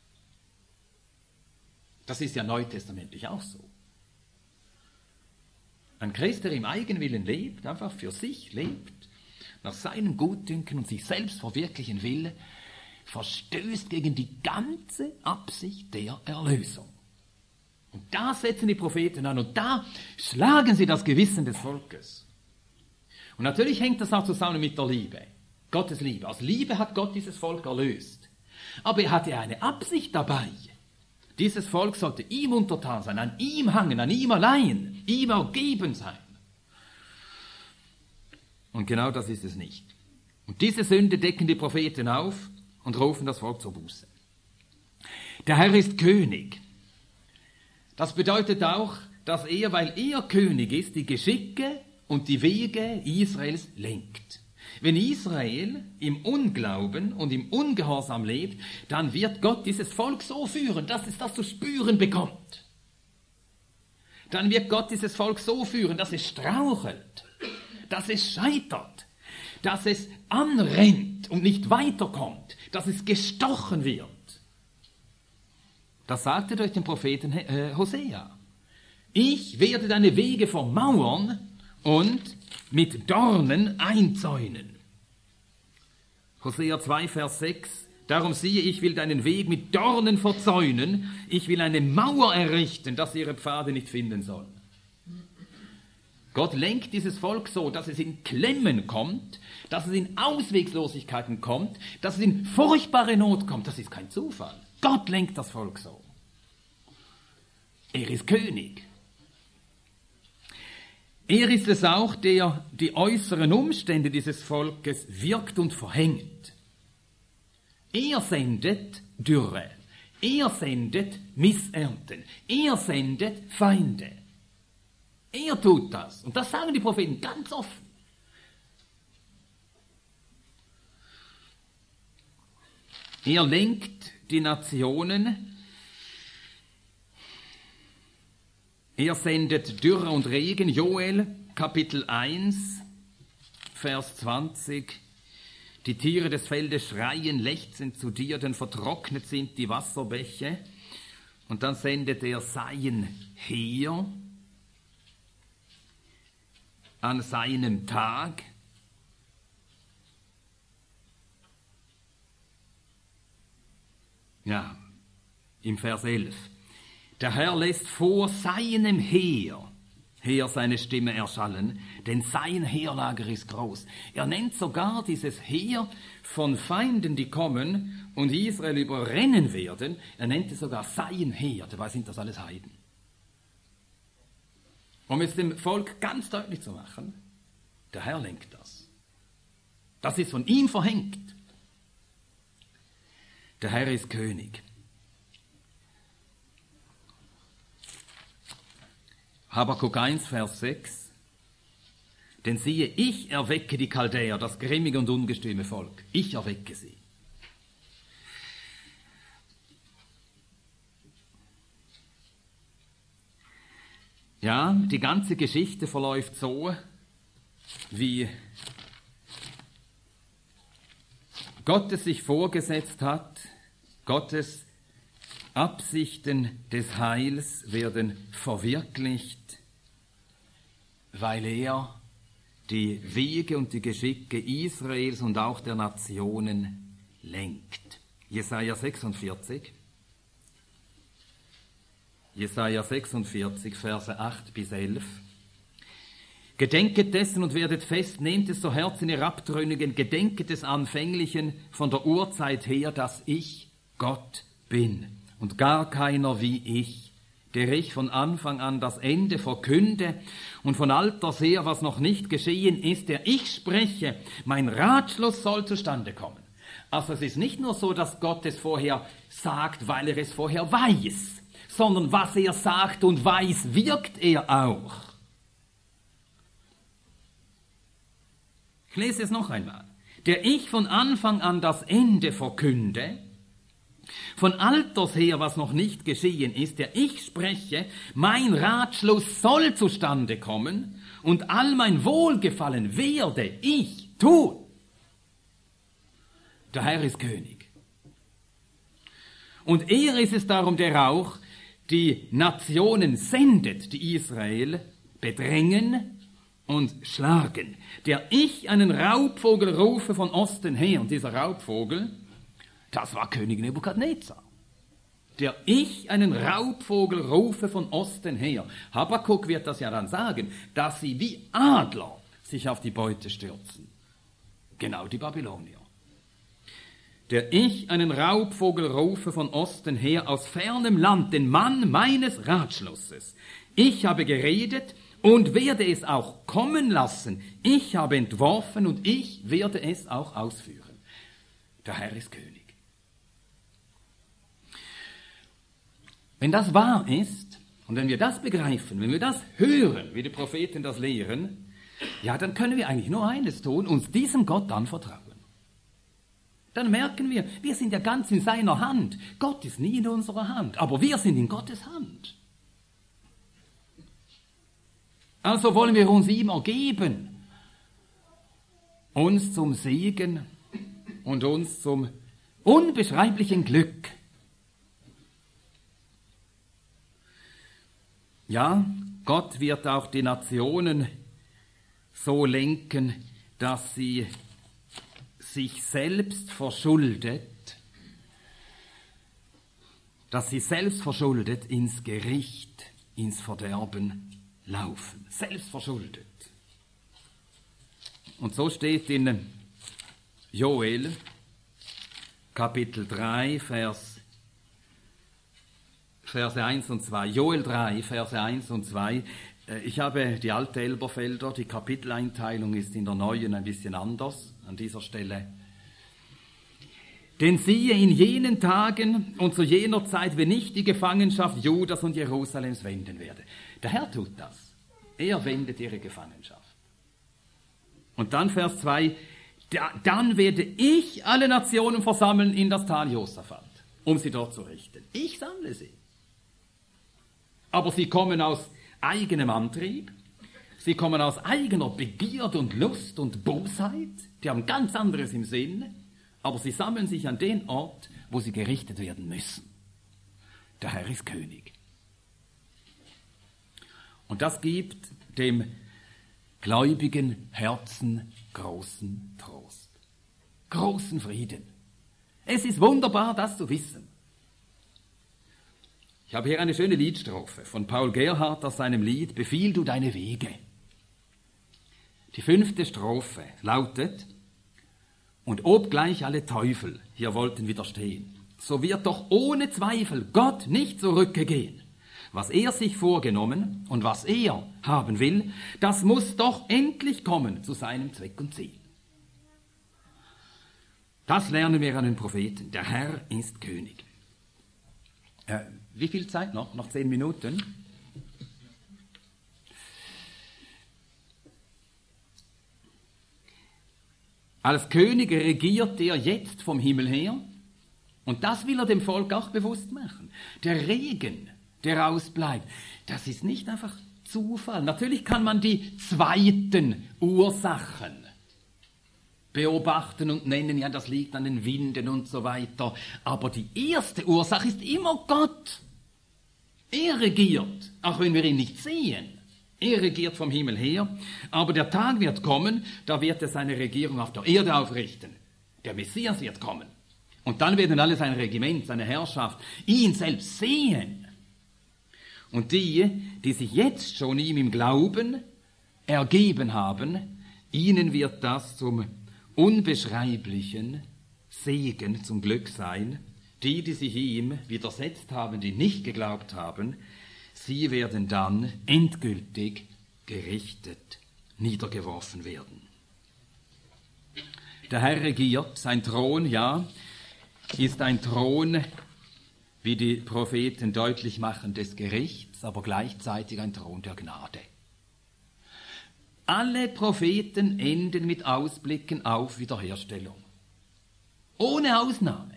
Das ist ja neutestamentlich auch so. Ein Christ, der im Eigenwillen lebt, einfach für sich lebt, nach seinem Gutdünken und sich selbst verwirklichen will, verstößt gegen die ganze Absicht der Erlösung. Und da setzen die Propheten an und da schlagen sie das Gewissen des Volkes. Und natürlich hängt das auch zusammen mit der Liebe, Gottes Liebe. Aus Liebe hat Gott dieses Volk erlöst. Aber er hatte eine Absicht dabei. Dieses Volk sollte ihm untertan sein, an ihm hangen, an ihm allein, ihm ergeben sein. Und genau das ist es nicht. Und diese Sünde decken die Propheten auf und rufen das Volk zur Buße. Der Herr ist König. Das bedeutet auch, dass er, weil er König ist, die Geschicke und die Wege Israels lenkt. Wenn Israel im Unglauben und im Ungehorsam lebt, dann wird Gott dieses Volk so führen, dass es das zu spüren bekommt. Dann wird Gott dieses Volk so führen, dass es strauchelt, dass es scheitert, dass es anrennt und nicht weiterkommt, dass es gestochen wird. Das sagte durch den Propheten Hosea. Ich werde deine Wege vermauern und mit Dornen einzäunen. Hosea 2, Vers 6. Darum siehe, ich will deinen Weg mit Dornen verzäunen. Ich will eine Mauer errichten, dass sie ihre Pfade nicht finden sollen. Gott lenkt dieses Volk so, dass es in Klemmen kommt, dass es in Ausweglosigkeiten kommt, dass es in furchtbare Not kommt. Das ist kein Zufall. Gott lenkt das Volk so. Er ist König. Er ist es auch, der die äußeren Umstände dieses Volkes wirkt und verhängt. Er sendet Dürre. Er sendet Missernten. Er sendet Feinde. Er tut das. Und das sagen die Propheten ganz offen. Er lenkt die Nationen. Er sendet Dürre und Regen. Joel, Kapitel 1, Vers 20. Die Tiere des Feldes schreien, lechzend zu dir, denn vertrocknet sind die Wasserbäche. Und dann sendet er sein Heer an seinem Tag. Ja, im Vers 11. Der Herr lässt vor seinem Heer seine Stimme erschallen, denn sein Heerlager ist groß. Er nennt sogar dieses Heer von Feinden, die kommen und Israel überrennen werden. Er nennt es sogar sein Heer, dabei sind das alles Heiden. Um es dem Volk ganz deutlich zu machen, der Herr lenkt das. Das ist von ihm verhängt. Der Herr ist König. Habakuk 1, Vers 6. Denn siehe, ich erwecke die Chaldäer, das grimmige und ungestüme Volk. Ich erwecke sie. Ja, die ganze Geschichte verläuft so, wie Gott es sich vorgesetzt hat. Gottes Absichten des Heils werden verwirklicht, weil er die Wege und die Geschicke Israels und auch der Nationen lenkt. Jesaja 46. Jesaja 46, Verse 8 bis 11. Gedenket dessen und werdet fest, nehmt es zu Herzen, ihr Abtrünnigen, gedenket des Anfänglichen von der Urzeit her, dass ich Gott bin und gar keiner wie ich, der ich von Anfang an das Ende verkünde und von alters her, was noch nicht geschehen ist, der ich spreche, mein Ratschluss soll zustande kommen. Also es ist nicht nur so, dass Gott es vorher sagt, weil er es vorher weiß, sondern was er sagt und weiß, wirkt er auch. Ich lese es noch einmal. Der ich von Anfang an das Ende verkünde, von alters her, was noch nicht geschehen ist, der ich spreche, mein Ratschluss soll zustande kommen und all mein Wohlgefallen werde ich tun. Der Herr ist König. Und er ist es darum, der auch die Nationen sendet, die Israel bedrängen und schlagen. Der ich einen Raubvogel rufe von Osten her. Und dieser Raubvogel, das war König Nebukadnezar. Der ich einen Raubvogel rufe von Osten her. Habakuk wird das ja dann sagen, dass sie wie Adler sich auf die Beute stürzen. Genau die Babylonier. Der ich einen Raubvogel rufe von Osten her aus fernem Land, den Mann meines Ratschlusses. Ich habe geredet und werde es auch kommen lassen. Ich habe entworfen und ich werde es auch ausführen. Der Herr ist König. Wenn das wahr ist und wenn wir das begreifen, wenn wir das hören, wie die Propheten das lehren, ja, dann können wir eigentlich nur eines tun, uns diesem Gott anvertrauen. Dann merken wir, wir sind ja ganz in seiner Hand. Gott ist nie in unserer Hand, aber wir sind in Gottes Hand. Also wollen wir uns ihm ergeben, uns zum Segen und uns zum unbeschreiblichen Glück. Ja, Gott wird auch die Nationen so lenken, dass sie sich selbst verschuldet, ins Gericht, ins Verderben laufen, selbstverschuldet. Und so steht in Joel, Kapitel 3, Verse 1 und 2. Joel 3, Verse 1 und 2. Ich habe die alte Elberfelder, die Kapiteleinteilung ist in der neuen ein bisschen anders an dieser Stelle. Denn siehe, in jenen Tagen und zu jener Zeit, wenn ich die Gefangenschaft Judas und Jerusalems wenden werde. Der Herr tut das. Er wendet ihre Gefangenschaft. Und dann Vers 2, dann werde ich alle Nationen versammeln in das Tal Josaphat, um sie dort zu richten. Ich sammle sie. Aber sie kommen aus eigenem Antrieb, sie kommen aus eigener Begierde und Lust und Bosheit, die haben ganz anderes im Sinn, aber sie sammeln sich an den Ort, wo sie gerichtet werden müssen. Der Herr ist König. Und das gibt dem gläubigen Herzen großen Trost, großen Frieden. Es ist wunderbar, das zu wissen. Ich habe hier eine schöne Liedstrophe von Paul Gerhardt aus seinem Lied Befiehl du deine Wege. Die 5. Strophe lautet: Und obgleich alle Teufel hier wollten widerstehen, so wird doch ohne Zweifel Gott nicht zurückgehen. Was er sich vorgenommen und was er haben will, das muss doch endlich kommen zu seinem Zweck und Ziel. Das lernen wir an den Propheten. Der Herr ist König. Wie viel Zeit noch? Noch 10 Minuten. Als König regiert er jetzt vom Himmel her. Und das will er dem Volk auch bewusst machen. Der Regen, der ausbleibt, das ist nicht einfach Zufall. Natürlich kann man die zweiten Ursachen beobachten und nennen, ja, das liegt an den Winden und so weiter. Aber die erste Ursache ist immer Gott. Er regiert, auch wenn wir ihn nicht sehen. Er regiert vom Himmel her, aber der Tag wird kommen, da wird er seine Regierung auf der Erde aufrichten. Der Messias wird kommen. Und dann werden alle sein Regiment, seine Herrschaft, ihn selbst sehen. Und die sich jetzt schon ihm im Glauben ergeben haben, ihnen wird das zum unbeschreiblichen Segen, zum Glück sein. Die sich ihm widersetzt haben, die nicht geglaubt haben, sie werden dann endgültig gerichtet, niedergeworfen werden. Der Herr regiert, sein Thron, ja, ist ein Thron, wie die Propheten deutlich machen, des Gerichts, aber gleichzeitig ein Thron der Gnade. Alle Propheten enden mit Ausblicken auf Wiederherstellung. Ohne Ausnahme.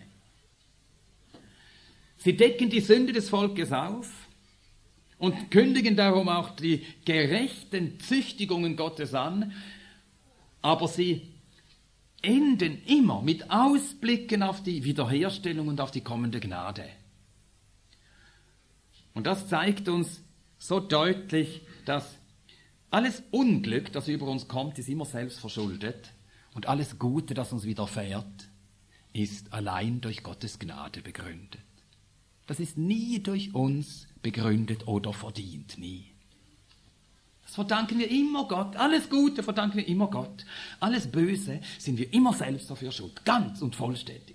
Sie decken die Sünde des Volkes auf und kündigen darum auch die gerechten Züchtigungen Gottes an, aber sie enden immer mit Ausblicken auf die Wiederherstellung und auf die kommende Gnade. Und das zeigt uns so deutlich, dass alles Unglück, das über uns kommt, ist immer selbst verschuldet und alles Gute, das uns widerfährt, ist allein durch Gottes Gnade begründet. Das ist nie durch uns begründet oder verdient, nie. Das verdanken wir immer Gott. Alles Gute verdanken wir immer Gott. Alles Böse sind wir immer selbst dafür schuld, ganz und vollständig.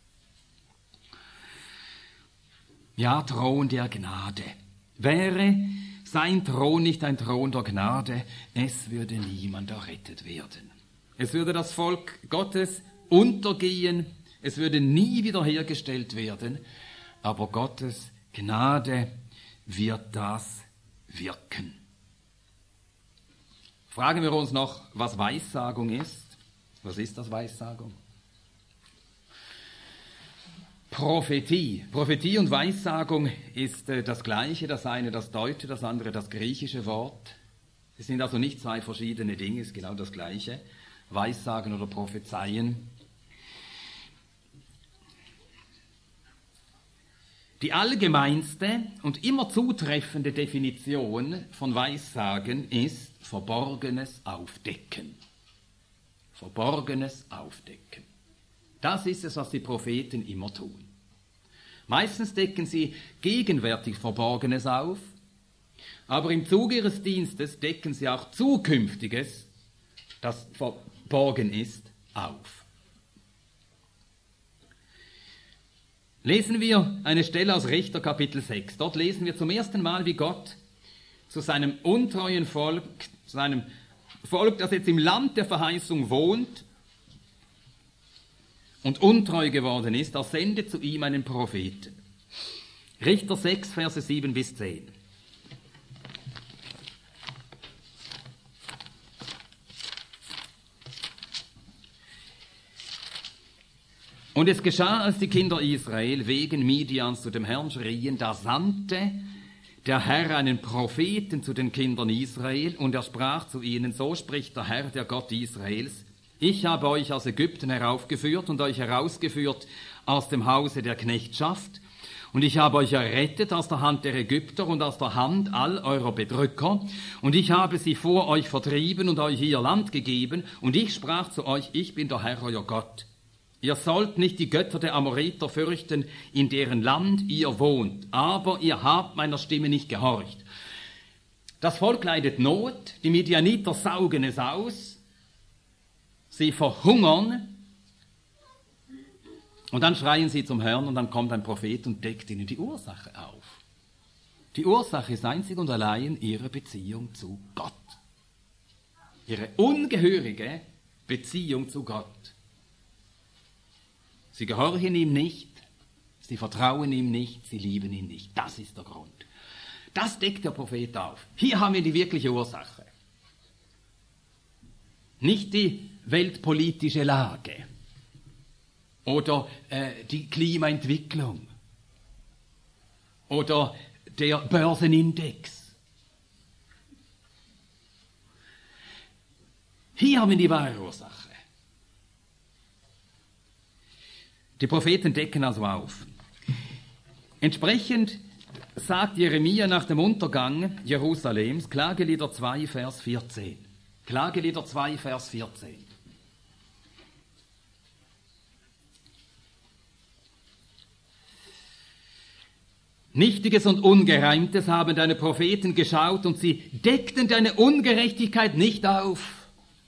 Ja, Thron der Gnade. Wäre sein Thron nicht ein Thron der Gnade, es würde niemand errettet werden. Es würde das Volk Gottes untergehen, es würde nie wiederhergestellt werden, aber Gottes Gnade wird das wirken. Fragen wir uns noch, was Weissagung ist. Was ist das, Weissagung? Prophetie. Prophetie und Weissagung ist das Gleiche, das eine das deutsche, das andere das griechische Wort. Es sind also nicht zwei verschiedene Dinge, es ist genau das Gleiche. Weissagen oder Prophezeien. Die allgemeinste und immer zutreffende Definition von Weissagen ist Verborgenes aufdecken. Verborgenes aufdecken. Das ist es, was die Propheten immer tun. Meistens decken sie gegenwärtig Verborgenes auf, aber im Zuge ihres Dienstes decken sie auch Zukünftiges, das verborgen ist, auf. Lesen wir eine Stelle aus Richter Kapitel 6. Dort lesen wir zum ersten Mal, wie Gott zu seinem untreuen Volk, zu seinem Volk, das jetzt im Land der Verheißung wohnt und untreu geworden ist, er sendet zu ihm einen Propheten. Richter 6, Verse 7 bis 10. Und es geschah, als die Kinder Israel wegen Midians zu dem Herrn schrien, da sandte der Herr einen Propheten zu den Kindern Israel, und er sprach zu ihnen, so spricht der Herr, der Gott Israels, ich habe euch aus Ägypten heraufgeführt und euch herausgeführt aus dem Hause der Knechtschaft, und ich habe euch errettet aus der Hand der Ägypter und aus der Hand all eurer Bedrücker, und ich habe sie vor euch vertrieben und euch ihr Land gegeben, und ich sprach zu euch, ich bin der Herr, euer Gott. Ihr sollt nicht die Götter der Amoriter fürchten, in deren Land ihr wohnt, aber ihr habt meiner Stimme nicht gehorcht. Das Volk leidet Not, die Midianiter saugen es aus, sie verhungern, und dann schreien sie zum Herrn, und dann kommt ein Prophet und deckt ihnen die Ursache auf. Die Ursache ist einzig und allein ihre Beziehung zu Gott. Ihre ungehörige Beziehung zu Gott. Sie gehorchen ihm nicht, sie vertrauen ihm nicht, sie lieben ihn nicht. Das ist der Grund. Das deckt der Prophet auf. Hier haben wir die wirkliche Ursache. Nicht die weltpolitische Lage oder die Klimaentwicklung oder der Börsenindex. Hier haben wir die wahre Ursache. Die Propheten decken also auf. Entsprechend sagt Jeremia nach dem Untergang Jerusalems, Klagelieder 2, Vers 14. Klagelieder 2, Vers 14. Nichtiges und Ungereimtes haben deine Propheten geschaut und sie deckten deine Ungerechtigkeit nicht auf.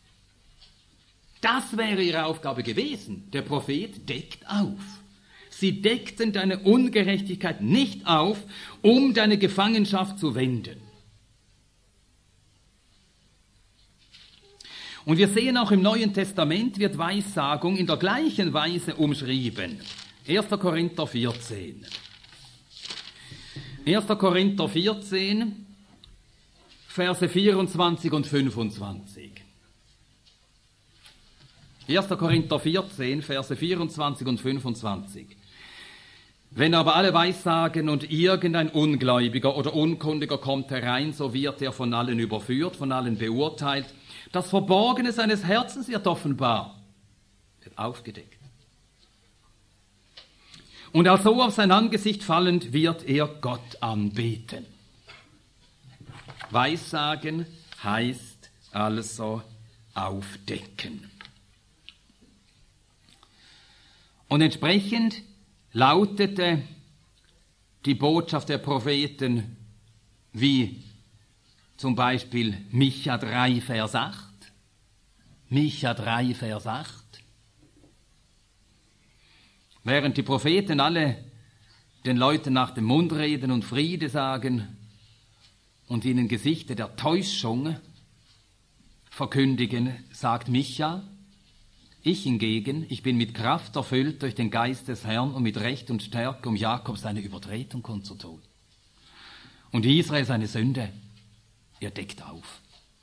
Das wäre ihre Aufgabe gewesen. Der Prophet deckt auf. Sie deckten deine Ungerechtigkeit nicht auf, um deine Gefangenschaft zu wenden. Und wir sehen auch im Neuen Testament wird Weissagung in der gleichen Weise umschrieben. 1. Korinther 14. 1. Korinther 14, Verse 24 und 25. 1. Korinther 14, Verse 24 und 25. Wenn aber alle weissagen und irgendein Ungläubiger oder Unkundiger kommt herein, so wird er von allen überführt, von allen beurteilt. Das Verborgene seines Herzens wird offenbar, wird aufgedeckt. Und also auf sein Angesicht fallend wird er Gott anbeten. Weissagen heißt also aufdecken. Und entsprechend lautete die Botschaft der Propheten wie zum Beispiel Micha 3, Vers 8. Micha 3, Vers 8. Während die Propheten alle den Leuten nach dem Mund reden und Friede sagen und ihnen Gesichter der Täuschung verkündigen, sagt Micha, ich hingegen, ich bin mit Kraft erfüllt durch den Geist des Herrn und mit Recht und Stärke, um Jakob seine Übertretung kundzutun. Und Israel seine Sünde, er deckt auf.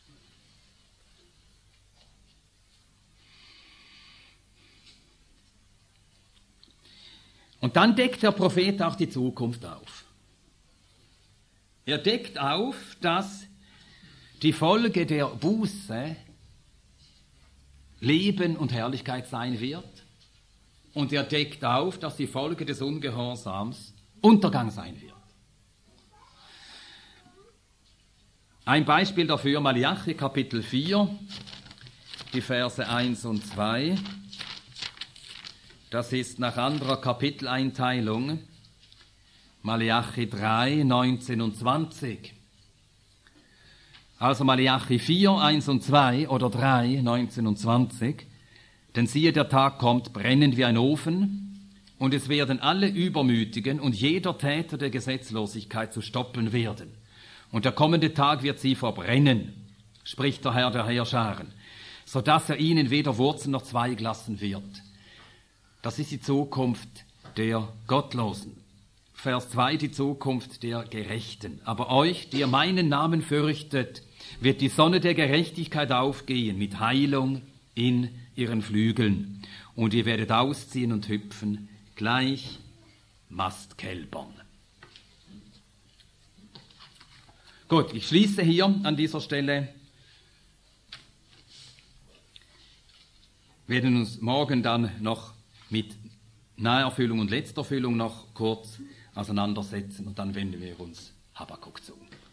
Und dann deckt der Prophet auch die Zukunft auf. Er deckt auf, dass die Folge der Buße Leben und Herrlichkeit sein wird. Und er deckt auf, dass die Folge des Ungehorsams Untergang sein wird. Ein Beispiel dafür, Malachi Kapitel 4, die Verse 1 und 2. Das ist nach anderer Kapiteleinteilung Malachi 3, 19 und 20. Also Malachi 4, 1 und 2 oder 3, 19 und 20. Denn siehe, der Tag kommt, brennend wie ein Ofen, und es werden alle Übermütigen und jeder Täter der Gesetzlosigkeit zu stoppen werden. Und der kommende Tag wird sie verbrennen, spricht der Herr der Heerscharen, sodass er ihnen weder Wurzeln noch Zweig lassen wird. Das ist die Zukunft der Gottlosen. Vers 2, die Zukunft der Gerechten. Aber euch, die ihr meinen Namen fürchtet, wird die Sonne der Gerechtigkeit aufgehen mit Heilung in ihren Flügeln. Und ihr werdet ausziehen und hüpfen, gleich Mastkälbern. Gut, ich schließe hier an dieser Stelle. Wir werden uns morgen dann noch mit Naherfüllung und Letzterfüllung noch kurz auseinandersetzen und dann wenden wir uns Habakuk zu.